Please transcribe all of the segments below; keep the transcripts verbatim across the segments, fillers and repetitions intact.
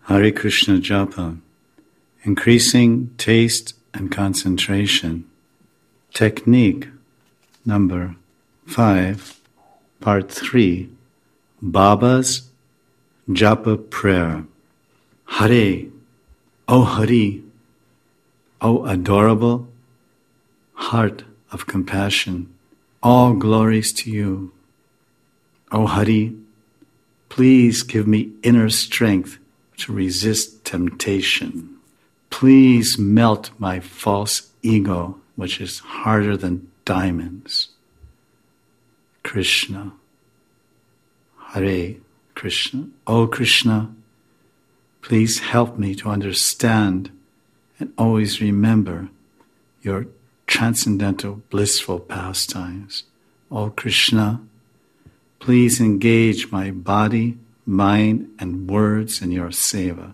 Hare Krishna Japa, increasing taste and concentration. Technique number five, part three, Baba's Japa prayer. Hare, O Hari, O adorable heart of compassion, all glories to you. O Hari, please give me inner strength to resist temptation. Please melt my false ego, which is harder than diamonds. Krishna. Hare Krishna. O Krishna, please help me to understand and always remember your transcendental blissful pastimes. O Krishna, please engage my body, mind, and words in your seva.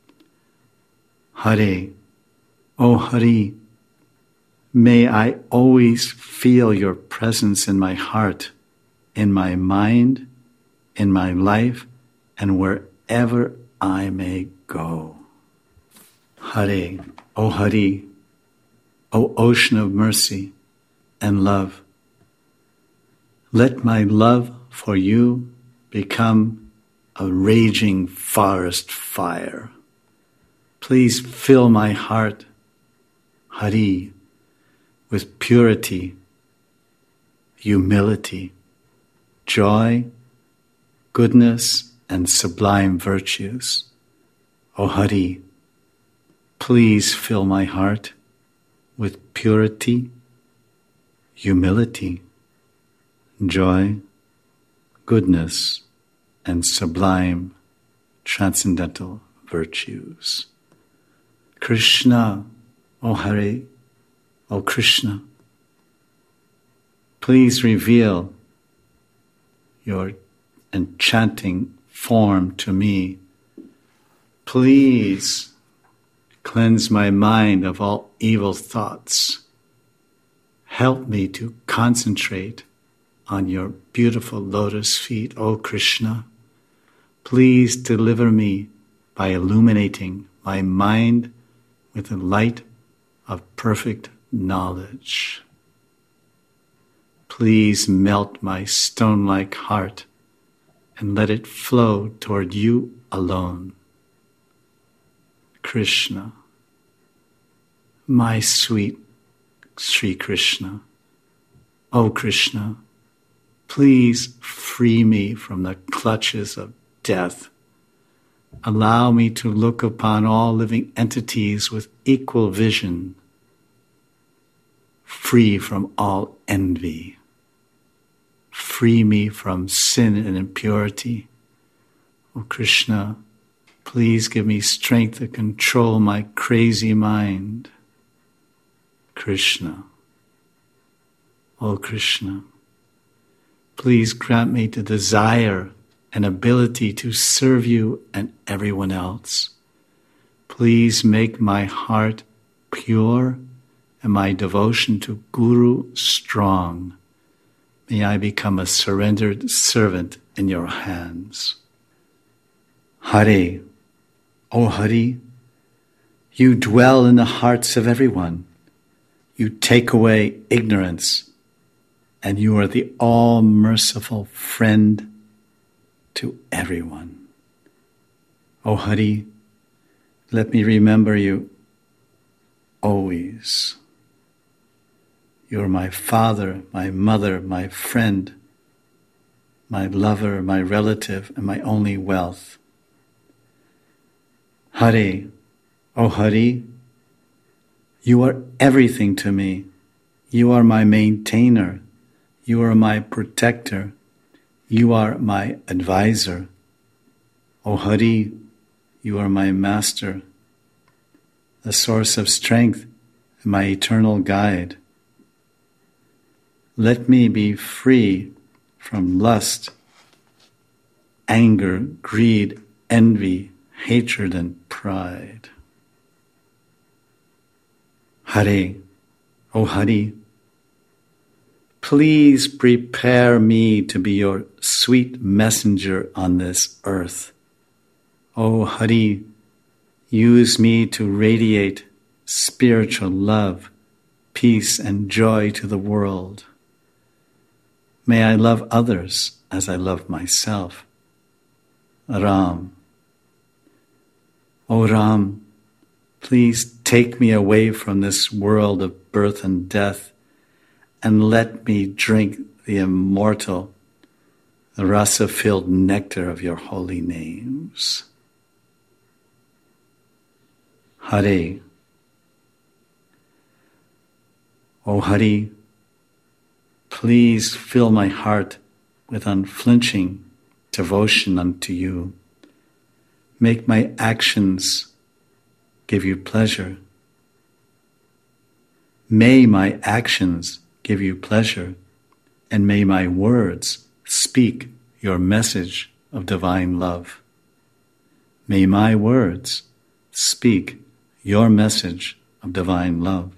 Hare, O Hari, may I always feel your presence in my heart, in my mind, in my life, and wherever I may go. Hare, O Hari, O ocean of mercy and love, let my love for you become a raging forest fire. Please fill my heart, Hari, with purity, humility, joy, goodness, and sublime virtues. O Hari, please fill my heart with purity, humility, joy, goodness, and sublime transcendental virtues. Krishna, O Hare, O Krishna, please reveal your enchanting form to me. Please cleanse my mind of all evil thoughts. Help me to concentrate on your beautiful lotus feet, O Krishna. Please deliver me by illuminating my mind with the light of perfect knowledge. Please melt my stone-like heart and let it flow toward you alone. Krishna, my sweet Sri Krishna, O Krishna, please free me from the clutches of death. Allow me to look upon all living entities with equal vision, free from all envy. Free me from sin and impurity. O Krishna, please give me strength to control my crazy mind. Krishna, O Krishna, please grant me the desire and ability to serve you and everyone else. Please make my heart pure and my devotion to Guru strong. May I become a surrendered servant in your hands. Hare, O Hari, you dwell in the hearts of everyone. You take away ignorance, and you are the all-merciful friend to everyone. O Hari, let me remember you always. You are my father, my mother, my friend, my lover, my relative, and my only wealth. Hare, O Hari, you are everything to me. You are my maintainer. You are my protector. You are my advisor. O Hari, you are my master, the source of strength and my eternal guide. Let me be free from lust, anger, greed, envy, hatred, and pride. Hare, O Hari, please prepare me to be your sweet messenger on this earth. O Hari, Use me to radiate spiritual love, peace, and joy to the world. May I love others as I love myself. Ram. O Ram, please take me away from this world of birth and death and let me drink the immortal, the rasa-filled nectar of your holy names. Hare. O Hari, please fill my heart with unflinching devotion unto you. Make my actions give you pleasure. May my actions give you pleasure, and may my words speak your message of divine love. May my words speak your message of divine love.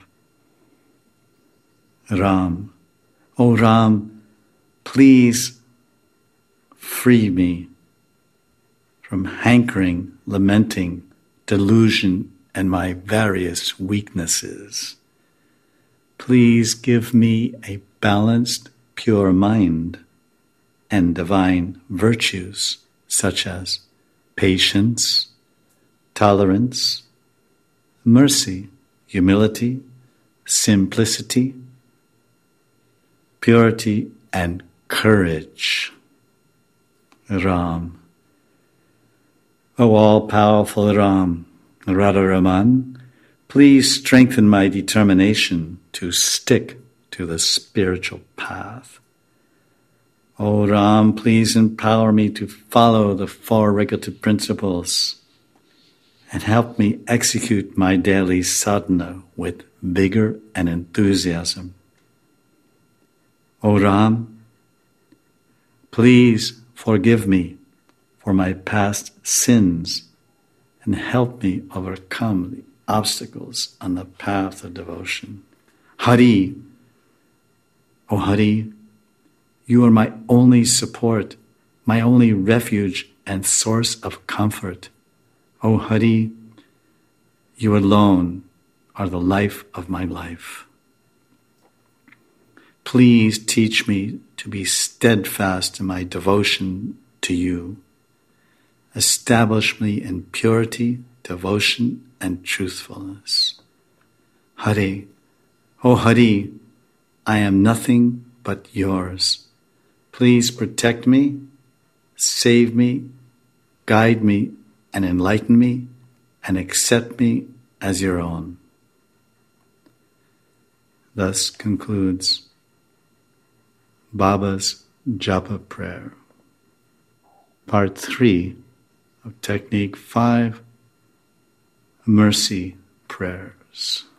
Ram, O Ram, please free me from hankering, lamenting, delusion, and my various weaknesses. Please give me a balanced, pure mind and divine virtues such as patience, tolerance, mercy, humility, simplicity, purity, and courage. Ram. O all-powerful Ram, Radharaman, please strengthen my determination to stick to the spiritual path. O Ram, please empower me to follow the four regulative principles and help me execute my daily sadhana with vigor and enthusiasm. O Ram, please forgive me for my past sins and help me overcome the obstacles on the path of devotion. Hari, O Hari, you are my only support, my only refuge and source of comfort. O Hari, you alone are the life of my life. Please teach me to be steadfast in my devotion to you. Establish me in purity, devotion, and truthfulness. Hari, O Hari, I am nothing but yours. Please protect me, save me, guide me, and enlighten me, and accept me as your own. Thus concludes Baba's Japa prayer. Part three of Technique five, Mercy Prayers.